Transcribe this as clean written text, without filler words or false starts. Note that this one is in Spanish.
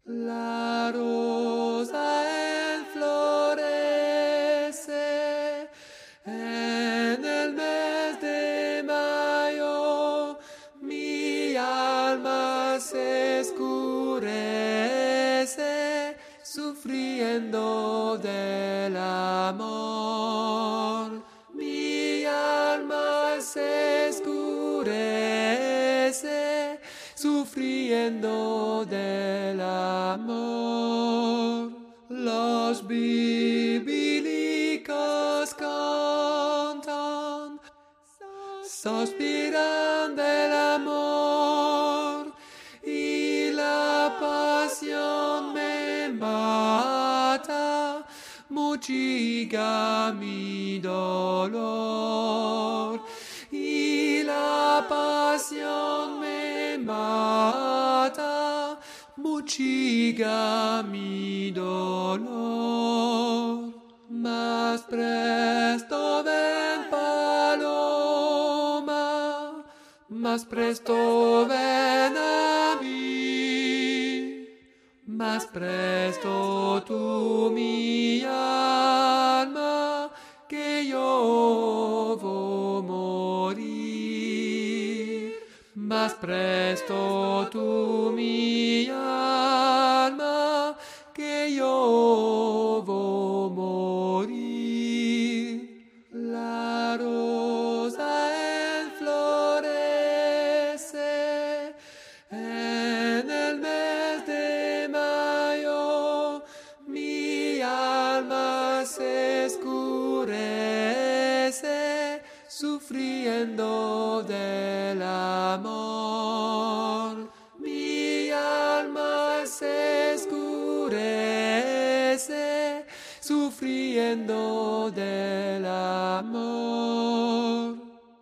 La rosa enflorece en el mes de mayo, mi alma se escurece sufriendo del amor. Mi alma se escurece sufriendo del amor. Los bíblicos cantan, suspiran del amor, y la pasión me mata, mochiga mi dolor. Y la pasión me mata, mochiga mi dolor. Más presto ven paloma, más presto ven a mí, más presto tú mi alma, que yo voy a morir. Más presto tú mi alma, que yo voy a morir. La rosa enflorece en el mes de mayo, mi alma se escurece sufriendo del amor. Mi alma se escurece sufriendo del amor.